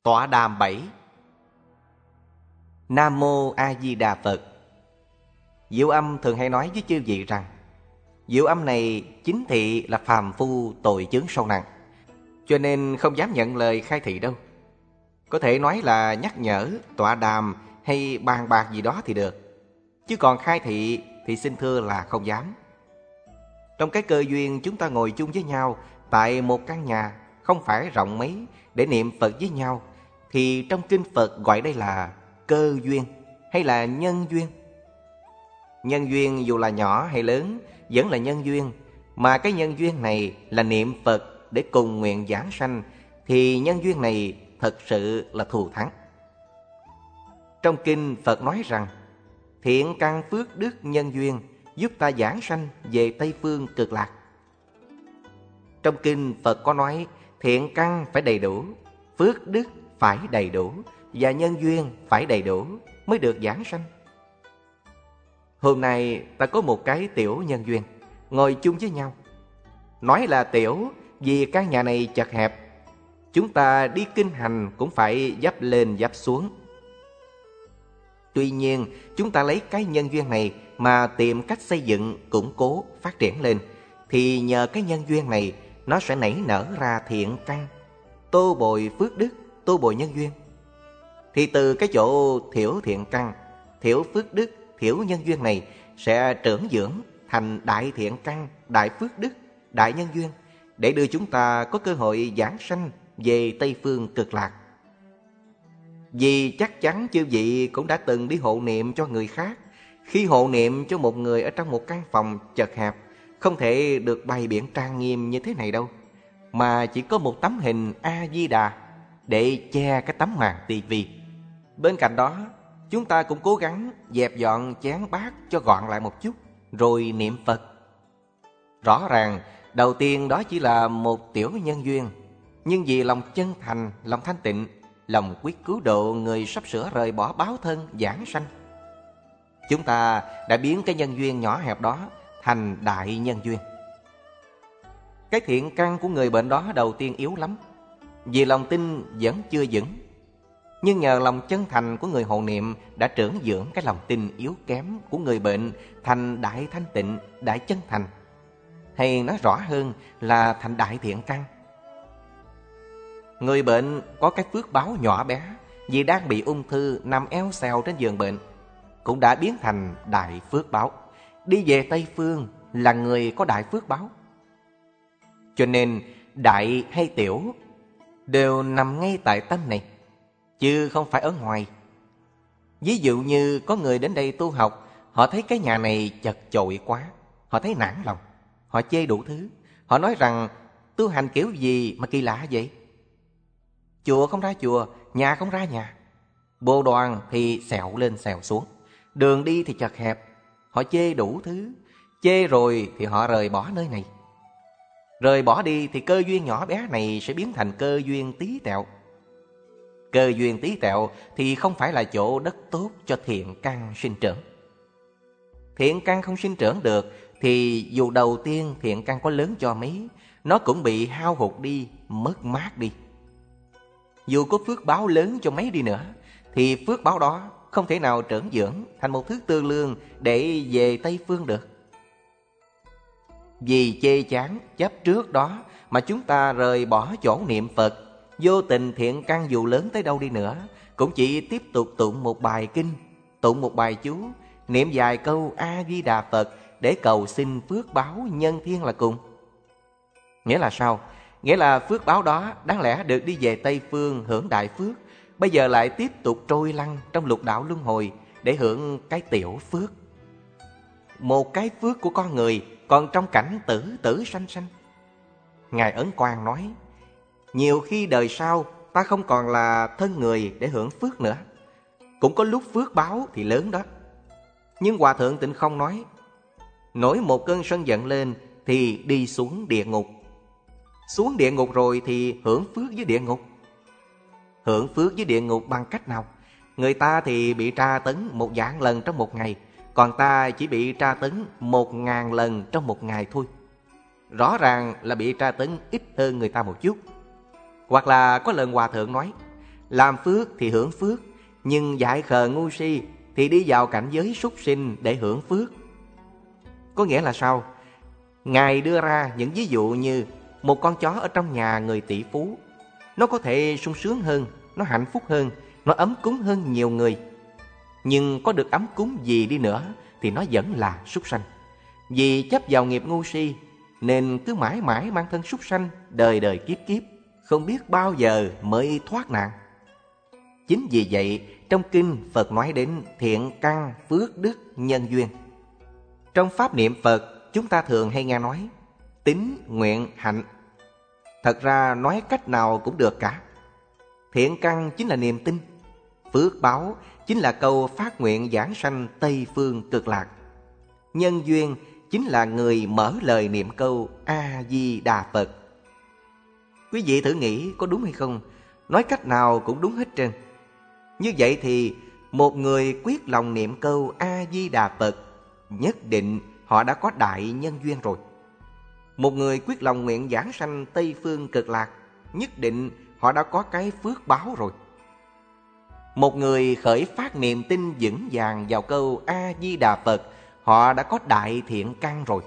Tọa đàm 7. Nam Mô A Di Đà Phật. Diệu Âm thường hay nói với chư vị rằng Diệu Âm này chính thị là phàm phu tội chướng sâu nặng, cho nên không dám nhận lời khai thị đâu. Có thể nói là nhắc nhở, tọa đàm hay bàn bạc gì đó thì được, chứ còn khai thị thì xin thưa là không dám. Trong cái cơ duyên chúng ta ngồi chung với nhau tại một căn nhà không phải rộng mấy để niệm Phật với nhau, thì trong kinh Phật gọi đây là cơ duyên hay là nhân duyên. Nhân duyên dù là nhỏ hay lớn vẫn là nhân duyên, mà cái nhân duyên này là niệm Phật để cùng nguyện giảng sanh, thì nhân duyên này thật sự là thù thắng. Trong kinh Phật nói rằng thiện căn phước đức nhân duyên giúp ta giảng sanh về Tây Phương Cực Lạc. Trong kinh Phật có nói thiện căn phải đầy đủ, phước đức phải đầy đủ và nhân duyên phải đầy đủ mới được giảng sanh. Hôm nay ta có một cái tiểu nhân duyên, ngồi chung với nhau. Nói là tiểu vì căn nhà này chật hẹp, chúng ta đi kinh hành cũng phải dấp lên dấp xuống. Tuy nhiên chúng ta lấy cái nhân duyên này mà tìm cách xây dựng, củng cố, phát triển lên, thì nhờ cái nhân duyên này nó sẽ nảy nở ra thiện căn, tô bồi phước đức, tô bồi nhân duyên. Thì từ cái chỗ thiểu thiện căn, thiểu phước đức, thiểu nhân duyên này sẽ trưởng dưỡng thành đại thiện căn, đại phước đức, đại nhân duyên, để đưa chúng ta có cơ hội giảng sanh về Tây Phương Cực Lạc. Vì chắc chắn chư vị cũng đã từng đi hộ niệm cho người khác. Khi hộ niệm cho một người ở trong một căn phòng chật hẹp, không thể được bày biện trang nghiêm như thế này đâu, mà chỉ có một tấm hình A-di-đà để che cái tấm màn tivi. Bên cạnh đó, chúng ta cũng cố gắng dẹp dọn chén bát cho gọn lại một chút, rồi niệm Phật. Rõ ràng, đầu tiên đó chỉ là một tiểu nhân duyên, nhưng vì lòng chân thành, lòng thanh tịnh, lòng quyết cứu độ người sắp sửa rời bỏ báo thân giảng sanh, chúng ta đã biến cái nhân duyên nhỏ hẹp đó thành đại nhân duyên. Cái thiện căn của người bệnh đó đầu tiên yếu lắm, vì lòng tin vẫn chưa vững. Nhưng nhờ lòng chân thành của người hộ niệm đã trưởng dưỡng cái lòng tin yếu kém của người bệnh thành đại thanh tịnh, đại chân thành, hay nói rõ hơn là thành đại thiện căn. Người bệnh có cái phước báo nhỏ bé vì đang bị ung thư nằm eo xèo trên giường bệnh, cũng đã biến thành đại phước báo, đi về Tây Phương là người có đại phước báo. Cho nên đại hay tiểu đều nằm ngay tại tâm này, chứ không phải ở ngoài. Ví dụ như có người đến đây tu học, họ thấy cái nhà này chật chội quá, họ thấy nản lòng, họ chê đủ thứ. Họ nói rằng tu hành kiểu gì mà kỳ lạ vậy? Chùa không ra chùa, nhà không ra nhà, bồ đoàn thì xẹo lên xẹo xuống, đường đi thì chật hẹp. Họ chê đủ thứ. Chê rồi thì họ rời bỏ nơi này. Rời bỏ đi thì cơ duyên nhỏ bé này sẽ biến thành cơ duyên tí tẹo. Cơ duyên tí tẹo thì không phải là chỗ đất tốt cho thiện căn sinh trưởng. Thiện căn không sinh trưởng được thì dù đầu tiên thiện căn có lớn cho mấy, nó cũng bị hao hụt đi, mất mát đi. Dù có phước báo lớn cho mấy đi nữa, thì phước báo đó không thể nào trưởng dưỡng thành một thứ tư lương để về Tây Phương được. Vì chê chán chấp trước đó mà chúng ta rời bỏ chỗ niệm Phật, vô tình thiện căn dù lớn tới đâu đi nữa cũng chỉ tiếp tục tụng một bài kinh, tụng một bài chú, niệm vài câu A-di-đà Phật để cầu xin phước báo nhân thiên là cùng. Nghĩa là sao? Nghĩa là phước báo đó đáng lẽ được đi về Tây Phương hưởng đại phước, bây giờ lại tiếp tục trôi lăn trong lục đạo luân hồi để hưởng cái tiểu phước. Một cái phước của con người còn trong cảnh tử tử sanh sanh. Ngài Ấn Quang nói, nhiều khi đời sau ta không còn là thân người để hưởng phước nữa. Cũng có lúc phước báo thì lớn đó. Nhưng Hòa Thượng Tịnh Không nói, nổi một cơn sân giận lên thì đi xuống địa ngục. Xuống địa ngục rồi thì hưởng phước với địa ngục. Hưởng phước với địa ngục bằng cách nào? Người ta thì bị tra tấn 1.000 lần trong một ngày, còn ta chỉ bị tra tấn 1.000 lần trong một ngày thôi. Rõ ràng là bị tra tấn ít hơn người ta một chút. Hoặc là có lần Hòa Thượng nói, Làm phước thì hưởng phước, nhưng dại khờ ngu si thì đi vào cảnh giới súc sinh để hưởng phước. Có nghĩa là sao? Ngài đưa ra những ví dụ như một con chó ở trong nhà người tỷ phú. Nó có thể sung sướng hơn, nó hạnh phúc hơn, nó ấm cúng hơn nhiều người. Nhưng có được ấm cúng gì đi nữa thì nó vẫn là súc sanh. Vì chấp vào nghiệp ngu si nên cứ mãi mãi mang thân súc sanh, đời đời kiếp kiếp, không biết bao giờ mới thoát nạn. Chính vì vậy, trong kinh Phật nói đến thiện căn, phước đức, nhân duyên. Trong pháp niệm Phật, chúng ta thường hay nghe nói tín, nguyện, hạnh. Thật ra nói cách nào cũng được cả. Thiện căn chính là niềm tin, phước báo chính là câu phát nguyện giảng sanh Tây Phương Cực Lạc. Nhân duyên chính là người mở lời niệm câu A-di-đà Phật. Quý vị thử nghĩ có đúng hay không? Nói cách nào cũng đúng hết trơn. Như vậy thì một người quyết lòng niệm câu A-di-đà Phật, nhất định họ đã có đại nhân duyên rồi. Một người quyết lòng nguyện giảng sanh Tây Phương Cực Lạc, nhất định họ đã có cái phước báo rồi. Một người khởi phát niệm tin vững vàng vào câu A-di-đà Phật, họ đã có đại thiện căn rồi.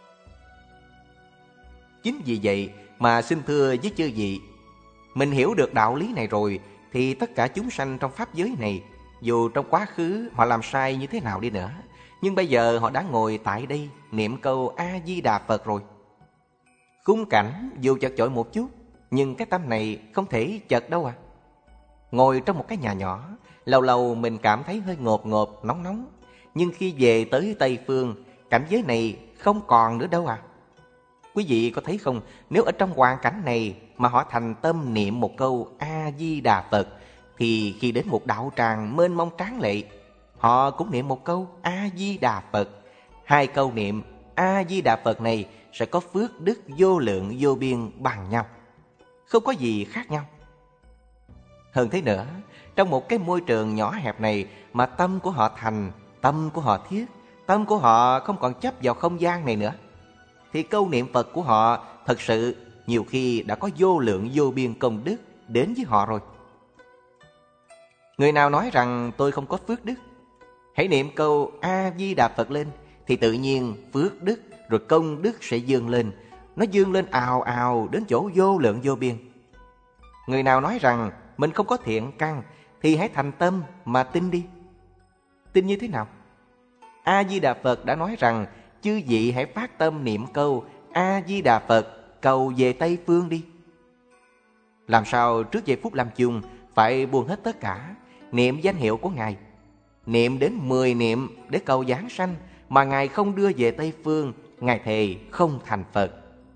Chính vì vậy mà xin thưa với chư vị, mình hiểu được đạo lý này rồi thì tất cả chúng sanh trong pháp giới này, dù trong quá khứ họ làm sai như thế nào đi nữa, nhưng bây giờ họ đã ngồi tại đây niệm câu A-di-đà Phật rồi. Khung cảnh dù chật chội một chút, nhưng cái tâm này không thể chật đâu à. Ngồi trong một cái nhà nhỏ, lâu lâu mình cảm thấy hơi ngộp ngộp, nóng nóng. Nhưng khi về tới Tây Phương, cảnh giới này không còn nữa đâu à. Quý vị có thấy không, nếu ở trong hoàn cảnh này mà họ thành tâm niệm một câu A-di-đà Phật, thì khi đến một đạo tràng mênh mông tráng lệ, họ cũng niệm một câu A-di-đà Phật. Hai câu niệm A-di-đà Phật này sẽ có phước đức vô lượng vô biên bằng nhau, không có gì khác nhau. Hơn thế nữa, trong một cái môi trường nhỏ hẹp này mà tâm của họ thành, tâm của họ thiết, tâm của họ không còn chấp vào không gian này nữa, thì câu niệm Phật của họ thật sự nhiều khi đã có vô lượng vô biên công đức đến với họ rồi. Người nào nói rằng tôi không có phước đức, hãy niệm câu A-di-đà Phật lên, thì tự nhiên phước đức rồi công đức sẽ dâng lên. Nó dâng lên ào ào đến chỗ vô lượng vô biên. Người nào nói rằng mình không có thiện căn, thì hãy thành tâm mà tin đi. Tin như thế nào? A-di-đà Phật đã nói rằng chư vị hãy phát tâm niệm câu A-di-đà Phật, cầu về Tây Phương đi. Làm sao trước giây phút làm chung phải buông hết tất cả, niệm danh hiệu của Ngài, niệm đến 10 niệm để cầu giáng sanh, mà Ngài không đưa về Tây Phương, Ngài thề không thành Phật.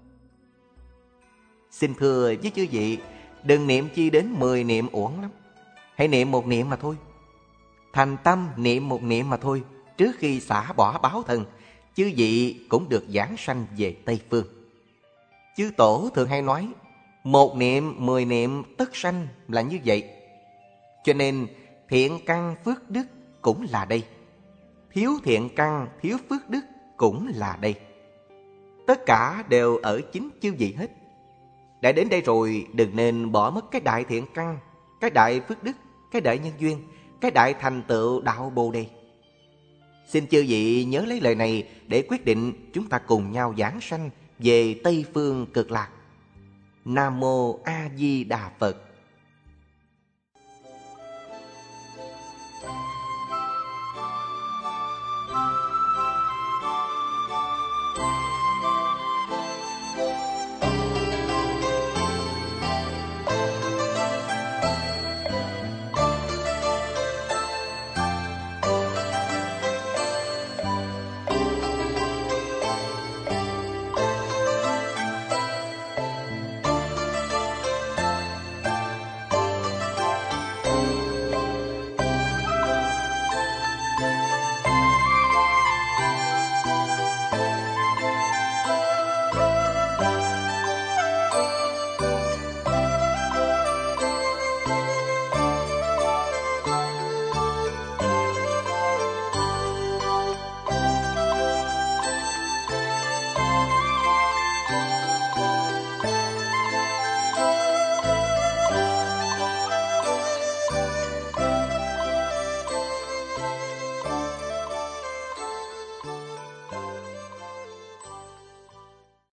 Xin thưa với chư vị, đừng niệm chi đến 10 niệm uổng lắm. Hãy niệm một niệm mà thôi. Thành tâm niệm một niệm mà thôi. Trước khi xả bỏ báo thân, chư vị cũng được giáng sanh về Tây Phương. Chư Tổ thường hay nói, một niệm 10 niệm tất sanh là như vậy. Cho nên thiện căn phước đức cũng là đây. Thiếu thiện căn, thiếu phước đức cũng là đây. Tất cả đều ở chính chư vị hết. Đã đến đây rồi, đừng nên bỏ mất cái đại thiện căn, cái đại phước đức, cái đại nhân duyên, cái đại thành tựu đạo Bồ Đề. Xin chư vị nhớ lấy lời này để quyết định chúng ta cùng nhau giáng sanh về Tây Phương Cực Lạc. Nam Mô A Di Đà Phật.